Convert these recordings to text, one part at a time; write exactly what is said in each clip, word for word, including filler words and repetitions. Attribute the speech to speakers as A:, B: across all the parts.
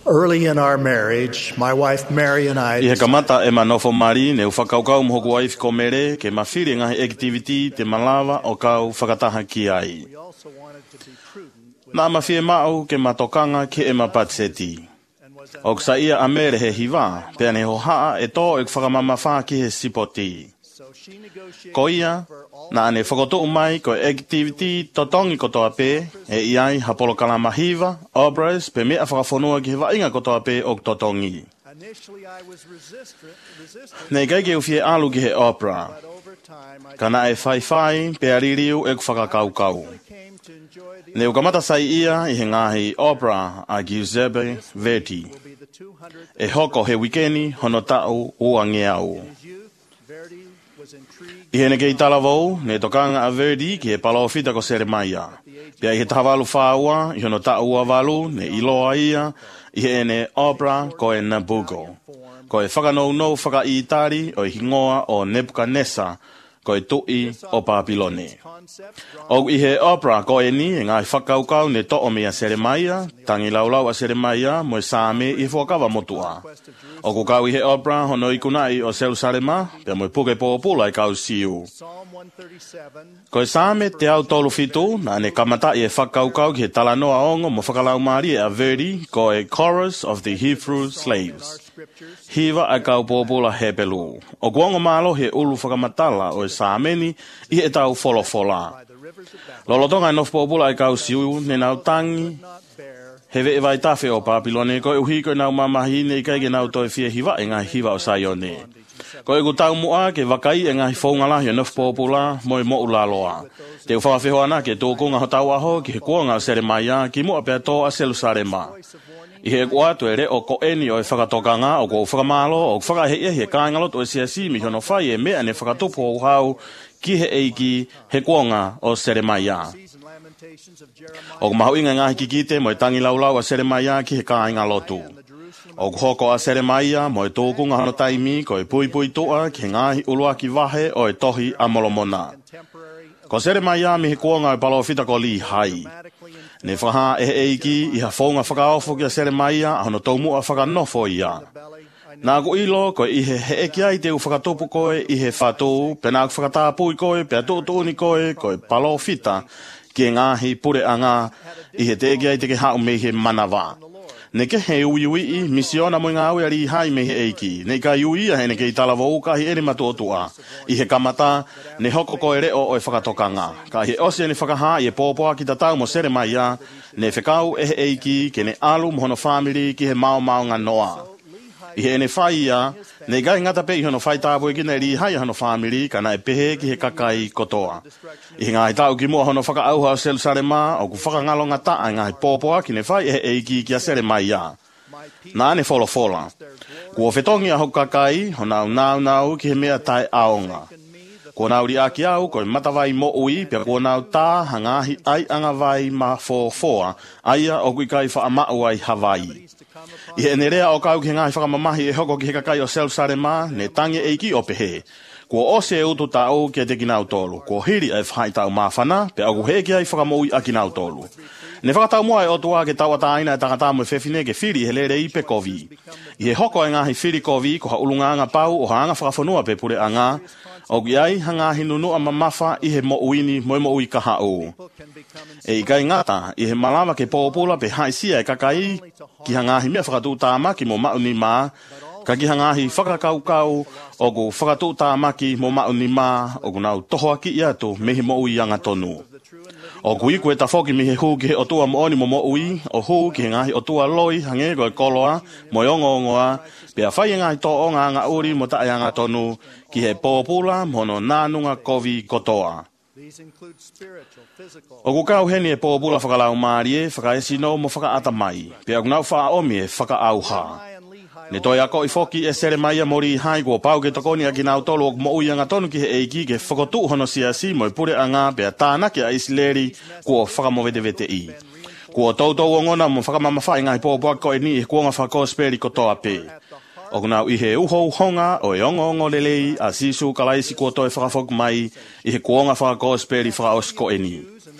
A: Early in our marriage, my wife Mary and I
B: I he kamata e manofo mari ne ufakaukau mhoku wife ko mere ke mawhiri ngahi activity te malawa o kau whakataha ki ai. Nā mawhie mau ke matokanga ke e mapatseti. O ksa ia a mere he hiwa, pēr ne ho haa e tō e whakamama whā ki he sipoti. Ko ia, nā ane whakoto umai ko activity totongi kotoa pē, e iai hapolo kalama hiwa, obras, pe mea whakafonua ki he wainga kotoa pē o totongi. Nei kai ke uwhie alu ki he opera. Kana e whai whai, pe aririu e whakakaukau. Nei ukamata sai ia i he ngahi opera a Giuseppe Verdi. E hoko he wikeni hono tau ua ngeau. I hene kei talavou, ne tokanga a Verdi ki he palofita ko Seremaia. Pia i he tawalu whaua, i hono tau ua walu, ne iloa ia, i hene opera ko e Nabucco. Ko e whakanou nou whaka i tari o i hingoa o Nebuchadnezzar, ko e tui o Papilone. O i he opera ko e ni, e ngai whakaukau ne to o mea Seremaia, tangi laulau a Seremaia, mo e sāme i whakawa motua. O ko kau i he opera hono i kunai o Jerusalema, pia mo e puke pōpula i kau siu. Ko e sāme te au tolu fitu, na ne kamata i e whakaukau ki he talanoa ongo mo whakalau maari e a Verdi, ko e Chorus of the Hebrew Slaves. Hiva a kau pōpula hepelu. O kuongo malo he ulu whakamatala o e sāmeni i he tau wholofola. Lolotonga e nof pōpula i kau siu ne nau tangi, hewe e vai tawhi o Papilone, ko e uhi ko e nau mamahi ne i kai ke nau toi fia hiva e ngai hiva o Saione. Ko e ku tau mua ke wakai e ngai whaungalahi o nof pōpula mo e mo ulaloa. Te uwhawhiho ana ke tōkunga ho tau aho ki he kuonga o Seremaia ki mua pia tō a Jerusalema. I he kua tu e re o ko eni o e whakatokanga o ko whakamalo o whakaheia he kāngalo to e siasi mi hono whai e mea ne whakatupo o hau ki he eiki he kuonga o Seremaia. O mahu inga ngahi ki kite mo e tangi laulau a Seremaia ki he kāinga lotu. O hoko a Seremaia mo e tōkunga hono taimi ko e pui pui toa ki he ngahi ulua ki wahe o e tohi a molomona. Ko Seremaia mi he kuonga e palofita ko li hai. Ne whaha e eiki i ha whaunga whakaofo ki a Seremaia a hono taumu a whakanofo ia. Nā ko ilo ko i he he eki ai te u whakatopu koe i he whatou, pe nā ku whakatāpu i koe, pe a tōtōni koe, ko e palofita ki e ngāhi pure a ngā i he te eki ai te ke hau me he manawa. Ne ke he ui ui i misiona mo ngā ui ari hai me he eiki. Ne ka ui a hene ke i talawa ukahi ere matotua. I he kamata ne hoko ko ere o e whakatokanga. Ka he osia ne whakaha i e pōpoa ki tatau mo Seremaia, ne whekau e he eiki ke ne alu mohono whamiri ki he mau mau ngā noa. I he ene whai ia, ne gai ngata pe i hono whai tāpua ki ne ri hai hono whamiri ka na e pehe ki he kakai kotoa. I he ngā he tau ki mua hono whakaauha o Jerusalema o ku whakangalo ngata a ngā he pōpoa ki ne whai e he eiki ki a Seremaia. Nā ne wholofola. Kua whetongi a hoku kakai, ho nau nau nau ki he mea tai aonga. Kua nau ri aki au, ko e matawai mo ui, pia kua nau tā hangahi ai anga vai ma fōfoa, aia o kui kai wha amau ai Hawaii. I he nerea o kau ki he ngahi whakamamahi e hoko ki he kakai o Jerusalema, ne tangi eiki o pehe. Kua ose e utu tau ki te kinau tolu. Kua hiri ai whai tau mawhana, pe au he ki ai whakamoi a kinau tolu. Ne whakatau mua e otua ke tau ataina e tangata mo e whewhine ke whiri he lere i pe kovi. I he hoko e ngahi whiri kovi ko ha ulunganga pau o ha anga whakafonua pe pure a ngā, o ki ai hanga hinunu a mamafa i he mo uini mo e mo ui kaha o. E i kai ngata, i he malawa ke pōpula pe haisia e kakai ki hangahi mea whakatu tāmaki mo mauni mā, ka ki hangahi whakakaukau o ku whakatu tāmaki mo mauni mā, o ku nau tohoaki i atu me he mo ui anga tonu. O kui koe ta whoki mi he hu ki he otua mo oni mo mo ui, o hu ki he ngahi otua loi hange koe koloa, mo yongo ongoa, pia whai e ngahi to o ngā ngā uri mo tae anga tonu, ki he pōpula mono nānunga kovi kotoa. O ku kau heni e pōpula whakalau mārie, whakaesi no mo whakaata mai, pia ku nau wha omi e whakaauha. Ne toi ako i whoki e Seremaia mori hai kua pau ke tokoni a ki nau tolu o mo ui anga tonu ki he eiki ke whakotu hono siasi mo i pure a ngā pia tānaki a Isileri kua whakamovedevete i. Kua tautou o ngona mo whakamamawhai ngai pōpua ko e ni e kuonga whakosperi kotoa pe. O kunau i he uho honga o e ongo ongo lelei a sisu kalaisi kua toi whakawhok mai i he kuonga whakosperi whakaos ko e ni.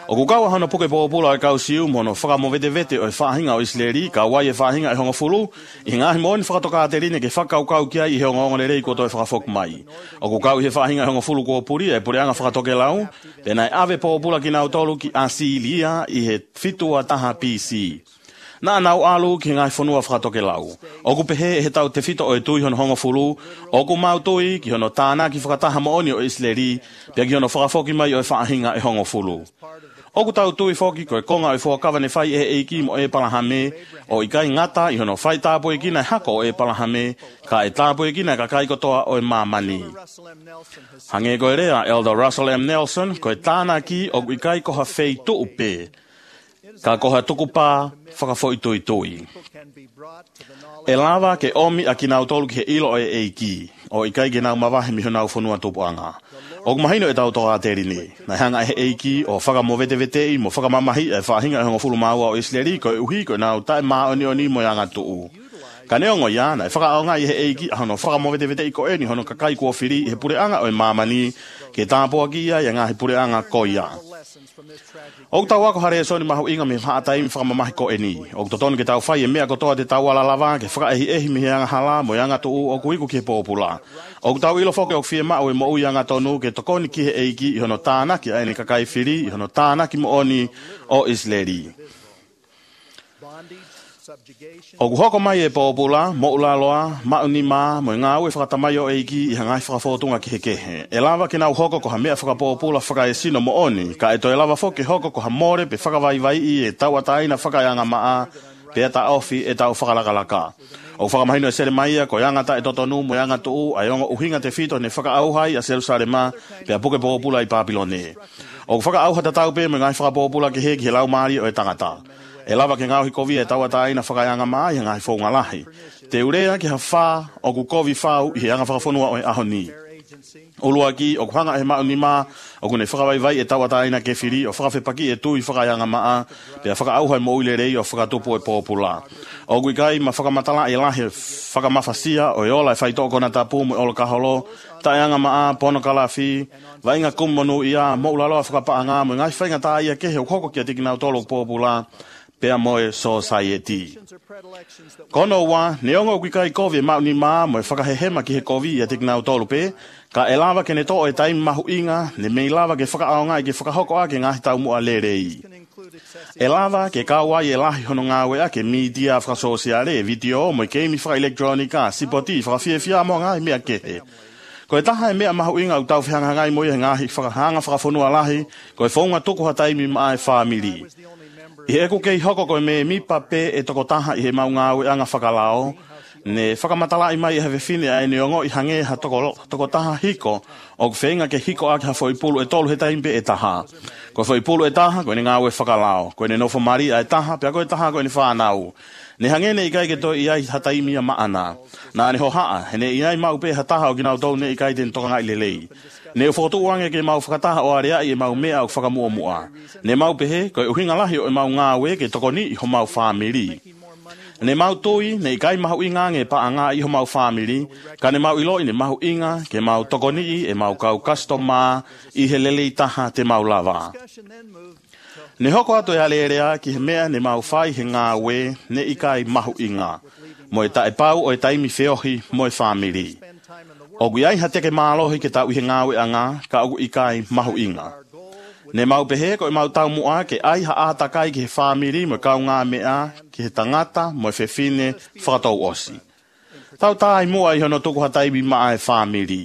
B: O kukau hana puke pōpula e kau siu mono whakamo vete vete o e whahinga o Isleri, ka wai e whahinga e honga fulu, i ngahi moani whakatoka te rine ke whakau kau kia i he onga onga rei ko toi whakafok mai. O kukau i he whahinga e honga fulu ko puri e puri anga whakatoke lau, tēnā e ave pōpula ki nau tolu ki Asilia i he fitua taha P C. Nā nau alu ki ngai whanua whakatoke lau. O ku pehe he tau te fito o e tui hono honga fulu, o ku mau tui ki hono tāna ki whakataha mooni o Isleri, pia ki hono whakafoki mai o e whahinga e honga fulu. O ku tau tui foki ko e konga e whakawane whai e eiki mo e palahame, o i kai ngata i hono whai tāpo e kina e hako o e palahame, ka e tāpo e kina ka kai kotoa o e mamani. Hange koe rea, Elder Russell M. Nelson, ko e tāna ki o i kai koha whei tuupe, ka koha tukupā whakafoi tui tui. E lava ke omi a ki nau tolu ki he ilo o e eiki, o i kai ke nau mawahe mi honau whanua tupuanga. O kumahino e tau toa te rini, na hanga e eiki o whakamo vete vete i mo whakamamahi e whahinga e honga fulu maua o Isleri ko e uhi ko e nau tae maa oni oni mo yanga tuu. Ka neongo ia, na e whakaonga i he eiki a hono whakamo vete vete i ko e ni hono kakai kua whiri i he pureanga o e mamani ke tāpoa ki ia i ngā he pureanga ko ia. O tau ako hare e soni mahu inga me haatai mi whakamamahi ko e ni. O totonu ke tau whai e mea kotoa te tau ala lava ke whakaehi ehi mi heanga hala mo yanga tuu o kuiku ki he pōpula. O tau ilo whoke o whie mao e mo ui yanga tonu ke tokoni ki he eiki i hono tānaki aini kakai whiri i hono tānaki mo oni o Isleri. O kuhoko mai e pōpula, mo ulaloa, mauni mā, mo ngā ue whakatamai o eiki i hangai whakafotunga ki he kehe. E lava ki nau hoko ko ha mea whakapōpula whakae sino mo oni, ka e to e lava whoke hoko ko ha more pe whakawai vai i e tauataina whakaianga maa, pe ata ofi e tau whakalakalaka. O whakamahino e sere maia ko yangata e totonu mo yanga tuu a yongo uhinga te fito ne whakaauhai a Jerusalema pe a puke pōpula i Papilone. O whakaauha ta tau pe mo ngai whakapōpula ki he ki he lau maari o e tangata. E lava ke ngau hi kovi e tauata aina whakaianga maa i ngai whaunga lahi. Te urea ki ha wha o ku kovi whau i he anga whakafonua o e ahoni. Ulua ki o kuhanga e mauni maa o kune whakawaiwai e tauata aina ke whiri o whakawhepaki e tui whakaianga maa pe a whakaauhai mo uile rei o whakatupu e pōpula. O kui kai ma whakamatala e lahi whakamawhasia o e ola e whaitoko na tapu mo e ola kaholo taeanga maa pono kalafi vainga kummonu ia mo ulaloa whakapaanga mo ngai whainga ta ia kehe o koko kia tikinau tolo pōpula pea moe society. Kono wa, neongo kui kai kovi e mauni maa mo e whakahehema ki he kovi i a tikinau tolu pe, ka e lava ke ne to o e taimi mahu inga, ne mei lava ke whakaaonga i ke whakahoko a ke ngahi tau mua lerei. E lava ke kawai e lahi hono ngāwe a ke media whakasosiale e video mo i keimi whaka-elektronika, sipoti whakawhiewhia mo ngahi mea kehe. Ko e taha e mea mahu inga u tau whianga ngai mo i he ngahi whakahanga whakafonua lahi, ko e whaunga tuku ha taimi maa e whamiri. I he kei hoko koe me mipa pe e toko taha i he mau ngāwe anga whakalao, ne whakamatala i mai e hewe whine a e neongo i hange ha toko, toko taha hiko, o ku whenga ke hiko ake ha whoipulu e tolu he taimpe e taha. Ko whoipulu e taha, koe ne ngāwe whakalao, koe ne nofo mari a e taha, pia koe taha koe ne whanau. Ne hangene i kai ke toi i ai hataimi a maana. Nā ne ho haa, he ne i ai mau pe ha taha o ki nau tau ne i kai ten toka ngai lelei. Ne u whakatu uange ke mau whakataha o area i e mau mea o whakamua mua. Ne mau pehe, koe uhinga lahi o e mau ngāwe ke toko ni i ho mau whamiri. Ne mau tui, ne i kai mahu inga nge pa anga i ho mau whamiri, ka ne mau ilo i ne mahu inga ke mau toko ni i e mau kau kastoma i he lelei taha te mau lava. Ne hoko ato e alerea ki he mea ne mau whai he ngāwe ne i kai mahu inga. Mo e tae pau o e taimi whiohi mo e whamiri. O gui ai hate ke mālohi ke tau i he ngāwe anga, ka ogu i kai mahu inga. Ne mau pehe ko e mau tau mua ke ai ha atakai ki he whamiri mo e kau ngā mea, ki he tangata mo e whewhine whakatau osi. Tau tai mua i hono tuku hataimi maa e whamiri.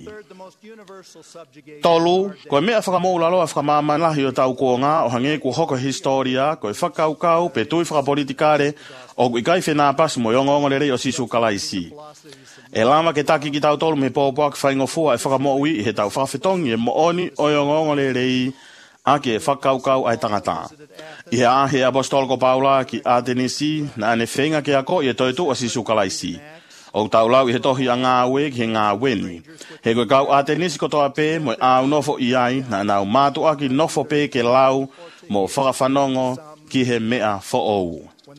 B: Tolu, ko e mea whakamoulalo a whakamamanahi o tau kuonga o hange ku hoko historia, ko e whakaukau pe tui whakapolitikare o gui kai whenā pasu mo yongongorere o sisu kalaisi. E lama ke taki ki tau tolu me pōpoak whaingofua e whakamoui i he tau whawhetongi e mo oni o yongongorere a ke whakaukau ai tangata. I he ahe apostolko Paula ki Atenisi na ane whenga ke ako i e toitu o sisu kalaisi. O tau lau i he tohi a ngāwe ki he ngāweni. He koe kau Atenisi kotoa pē mo au nofo i ai na nau mātua ki nofo pē ke lau mo whakawhanongo ki he mea fo ou.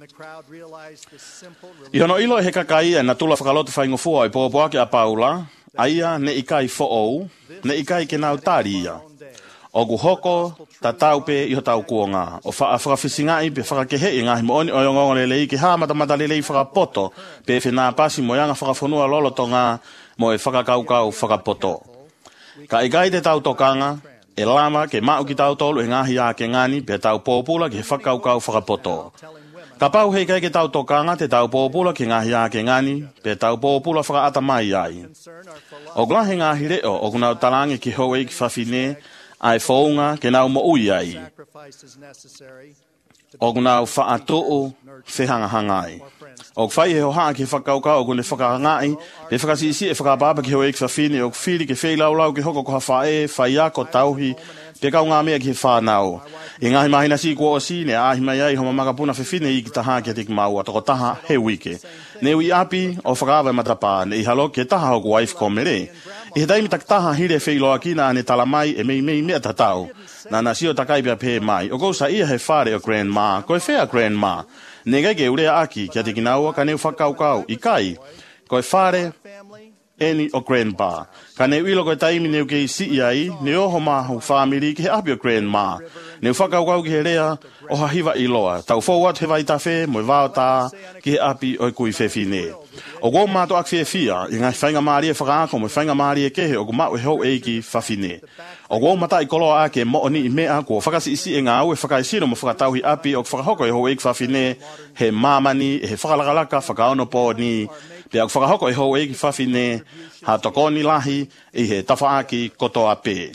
B: I hono ilo he kakai e na tula whakalotu whaingofua i pōpoake a Paula, aia ne ikai fo ou, ne ikai ke nau tāri ia. O gu hoko ta tau pe i ho tau kuonga. O wha whakawhisingai pe whakakehe i ngahi mooni o yongongo lelei ki haa matamata lelei whakapoto pe whina pasi mo yanga whakafonua lolo tonga mo e whakakaukau whakapoto. Ka ikai te tau tokanga e lama ke mau ki tau tolu e ngahi a ke ngani pe tau pōpula ki he whakaukau whakapoto. Ka pau hei kai ke tau tokanga te tau pōpula ki ngahi a ke ngani pe tau pōpula whakaata mai ai. O glahe ngahi reo o kunau talangi ki hoe ki whawhine ai whaunga ke nau mo ui ai. O kunau whaatoo whehanga hangai. O whai he hoa ki whakauka o kune whakahangai, le whakasisi e whakapapa ki hoe ki whawhine o whiri ke whelaulau ki hoko ko hawhae, whai ako tauhi, pe kau ngā mea ki he whanau. I ngahi mahina si kua o si, ne ahi mai ai homa makapuna whewhine i ki taha ki atik mau, atoko taha he wike. Ne ui api o whakawa matapa, ne i halo ke taha o kuwaif ko mere. I he taimi tak taha hire wheiloa kina ane talamai e mei mei mea tatau. Na nasio takai pia pe mai. O kousa ia he whare o grandma, koe whea grandma. Ne gai ke urea aki ki atiki naua ka neu whakaukau. I kai, koe whare eni o grandpa. Ka neu ilo koe taimi neu ke isi iai, ne oho mahu whamiri ki he api o grandma. Neu whakaukau ki he rea o hahiva iloa. Tau fōwat he waitawhe, moe vao tā ki he api o kui whewhine. O gō mātou ak whiawhia, i ngai whainga maari e whakaako, mo whainga maari e kehe, o gu mau e hou eiki whawhine. O gō mata i koloa ake mo ni i mea, kua whakasi isi e ngā au e whakaisiro mo whakatauhi api, o whakahoko e hou eiki whawhine, he māmani, e he whakalakalaka, whakaono pō ni, pe au whakahoko e hou eiki whawhine, ha tokoni lahi, i he tawhaaki koto ape.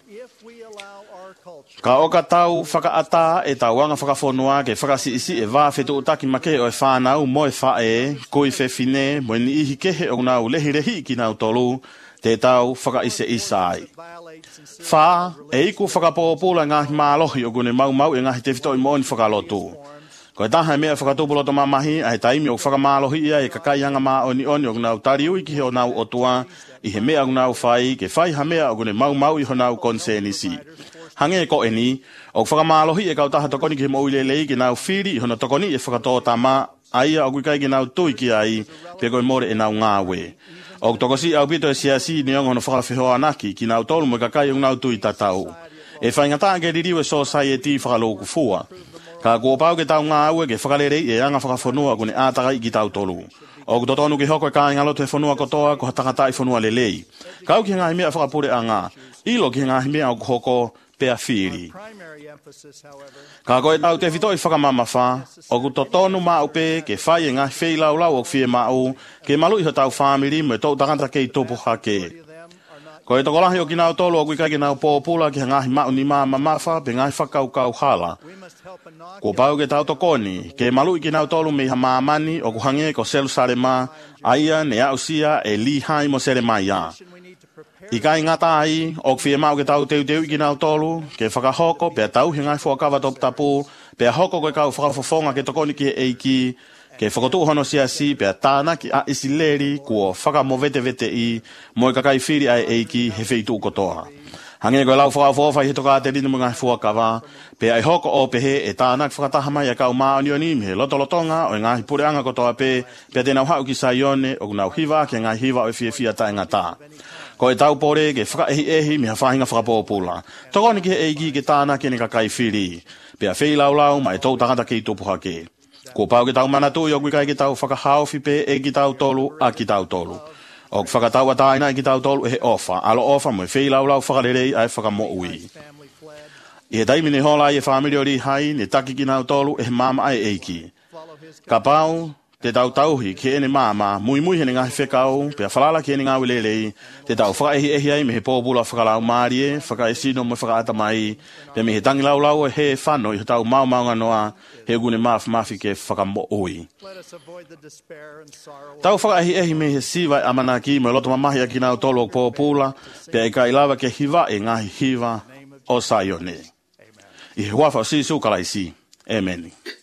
B: Ka oka tau whakaata e tau anga whakafonua ke whakasi isi e wā whetu utaki make o e whānau mo e whae, koi whewhine, mo ni ihi kehe o nau lehi rehi ki nau tolu, te tau whakaise isai. Wha, e iku whakapōpula ngahi mālohi o gune mau mau e ngahi te whito i mooni whakalotu. Ko e taha mea whakatupuloto mamahi, a he taimi o whakamālohi ia e kakai anga mā oni oni o nau tariui ki he o nau otua, i he mea o nau whai, ke whai ha mea o gune mau mau i ho nau konsenisi. Hange ko eni, o whakamālohi e kau taha tokoni ki he mo uilelei ki nau whiri i hona tokoni e whakatō tama, aia o kuikai ki nau tui ki ai, pe koe more e nau ngāwe. O tokosi au pito e siasi ni ongo no whakawhihoa anaki ki nau tolu mo kakai o nau tui tatau. E whaingata ke ririu e society whakaloku fua. Ka kua pau ke tau ngāwe ke whakalerei e anga whakafonua kune ātakai ki tau tolu. O totonu ki hoko e kā ingalotu he whanua kotoa ko hatangata i whanua lelei. Kau ki ngahi mea whakapure anga, ilo ki ngahi mea o hoko pea whiri. Ka koe tau te whito i whakamama wha, o ku totonu mā upe ke whai e ngahi whei lau lau o whie mau, ke malu i ho tau whamiri mo e tau takanta kei topu hake. Ko e tokolahi o ki nau tolu o kui kai ki nau pōpula ki ngahi mau ni maa mamafa pe ngahi whakaukau hala. Ko pau ke tau tokoni, ke malu i ki nau tolu me ha maamani o ku hange ko Jerusalema, aia ne ausia e li hai mo Seremaia. I kai ngata ai, o kwhia mau ke tau teu teu i ki nau tolu, ke whakahoko, pe tau hi ngai whakawa top tapu, pe hoko koe kau whakafofonga ke tokoni ki e eiki, ke whakatu hono siasi, pe tāna ki a isileri, kua whakamovete vete i, mo i kakai whiri ai eiki, he wheitu kotoa. Hange koe lau whakafofa i he toka te rinu mga whuakawa, pe ai hoko o pehe e tāna ki whakataha mai a kau maoni o ni, me lotolotonga, o ngahi pure anga kotoa pe, pe te nau hau ki saione, o nau hiva, ke ngai hiva o e fia fia tae ngata. Ko e tau pore ke whakaehi ehi mi ha whahinga whakapōpula. Tokoni ki he eiki ke tāna ke ne kakai whiri. Pea whei lau lau mai tau tangata ki tupuha ke. Ko pau ke tau manatu i o kai ke tau whakahauwhi pe e ki tau tolu a ki tau tolu. O whakatau ataina i ki tau tolu e he ofa. Alo ofa mo e whei lau lau whakarerei ai whakamo ui. I he taimi ne hola i e whamiri o ri hai ne taki ki nau tolu e he mama ai eiki. Ka pau te tau tauhi ki ene mama, mui mui hene ngahi whekau, pia whalala ki ene ngā wilelei, te tau whakaehi ehi ai me he pōpula whakalau maarie, whakaesino mo whakaata mai, pia me he tangi lau lau e he whano i he tau mau maunga noa, he gune maaf maafi ke whakamo ui. Tau whakaehi ehi me he siwa e amanaki, mo loto mamahi a ki nau tolo o pōpula, pia e ka ilawa ke hiva e ngahi hiva o Saione. I he wafa o sisu kalaisi. Amen.